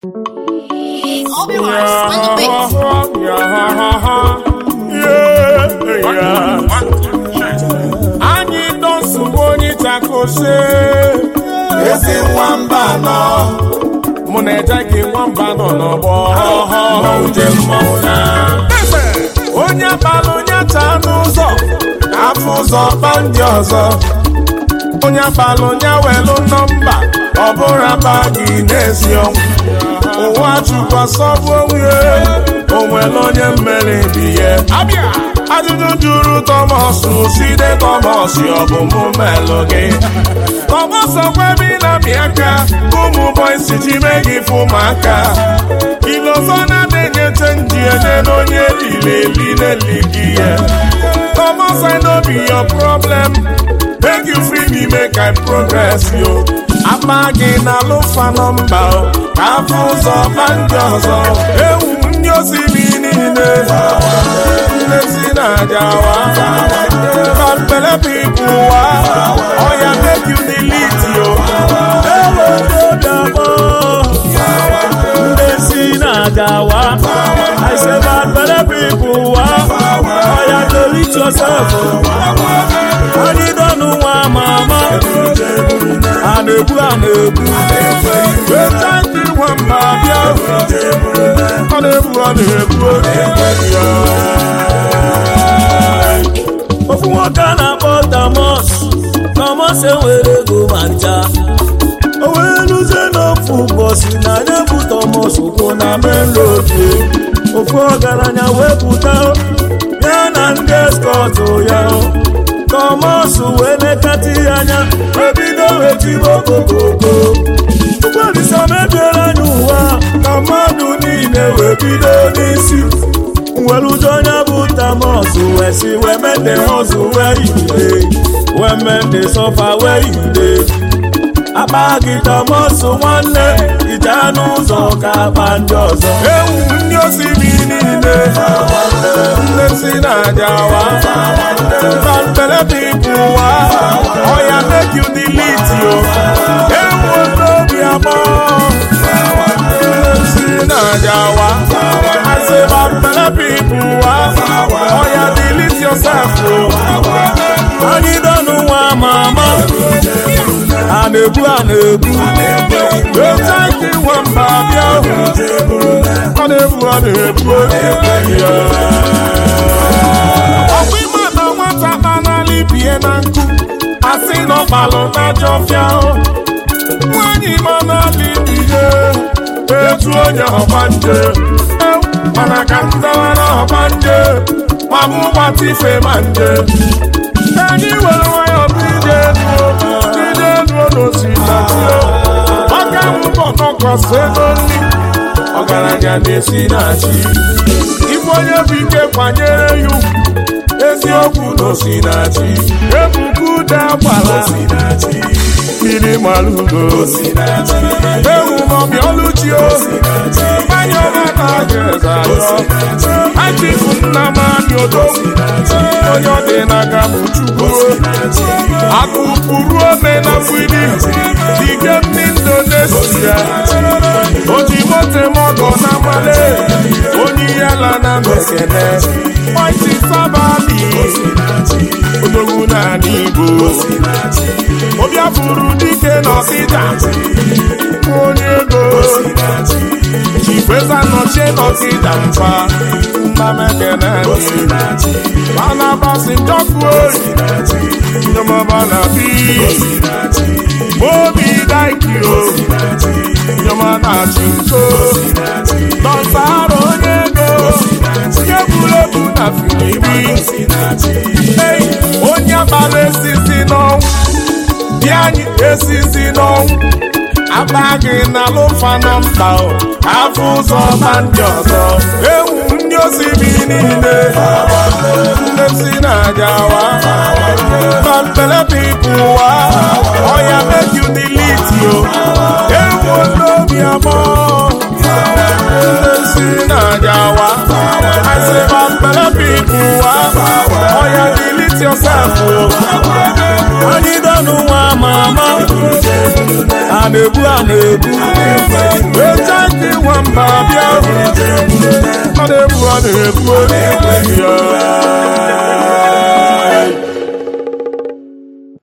Anyị dọsụwo onye takose ezi nwamba nọ mụ na-eje gị nwamba nọ n'ọgbọ uje mmọnwụ na onye abalị onye taa n'ụzọ afọ ụzọ kpa ndị ọzọ onye abalị onye welu nọmba ọ bụrụ aba gị n'ezi ọnwụ ụwa chukwa sọbụ onwe onwere onye mmeri dị ya ajụjụ juru Thomas side Thomas ọ bụ mụ melụ gị Thomas ọkwebe na bịaka ụmụ bọysi ji mee gị fụmaka ilọzọ na-adịnye chenji enye n'onye lileli gị ya Thomas I know be your problem make you free me make I progress yo akpa gị na alụfa nọmba ka afọ ụzọ ma ndị ọzọ ewu ndị osimiri niile si na ajawa bele pipu wa oya make you delete yo ewu dodabo si na ajawa I say bele pipu wa oya delete yourself anyị dọnụ nwa mama anebu weta ndị nwamba bịa anebu ofu nwoke a na-akpọ Thomas enwere ego ma ncha o wee luzie n'ofu ụbọchị na anya bụ Thomas ụkwụ na main road ofu ọgaranya wepụta ya na ndị eskọtụ ya Thomas wee nekati anya ebido wetibo kokoko ụgbọelisa mebiela anya ụwa ka mmadụ niile wee bido n'isi weludo onye bụ Thomas wee si wee mende hustle where you dey wee mende suffer where you dey akpa gị Thomas nwanne ije n'ụzọ ka akpa ndị ọzọ ewu ndị osimiri niile ndị si na ajawa bele pipu wa oya make you delete yo ewu n'obi abọ ndị si na ajawa I say bele pipu wa oya delete yourself yo anyị dọnụ nwa mama anebu weta ndị nwamba bịa anebu ọkwa ịma na nwata n'ala ibie na nkụ asị n'ọkpalụ na jọfịa nwanyị ma n'ala ibie etu onye ọgbanje mana ka ndawa na ọgbanje ma mụ gbata ife ma nje anyị were nwayọ bide aka mbọ nọkọsị ego nri ọgaranya na-esi na-achị igwe onye bụ ike kwanyere ya ugwu eziokwu n'osi na-achị ebuka ude agbara mmiri malugo ewu maọbụ ọlụchio mmanya ọma na-aga eze achịfụ nna m amị odogwu onye ọ dị n'aka bụ Chukwu akụkpụrụ ome na mgbidi dike ndị Indonesia oji mote mọgọ na male onye yala na mekene oisi sabali odogwu n'ala Igbo ọbịa furu dike n'Ọkịja onye ego chifeza nọchie n'Ọkịja mfa nna mekene mana basi njọkụ nyomaba na bi obi daikio nyoma na chinko nọsara onye ego egwuregwu na filibi onye abalị esisi n'ọnwụ bịa anyị esisi n'ọnwụ akpa gị na alụfa na mba afọ ụzọ ma ndị ọzọ ewu ndị osimiri niile ndị si na ajawa bele pipu wa oya make you delete yo ewu n'obi abọ ndị si na ajawa I say bele pipu wa oya delete yourself anyị dọnụ nwa mama a na-ebu eche ndị nwamba bịa a na-ebu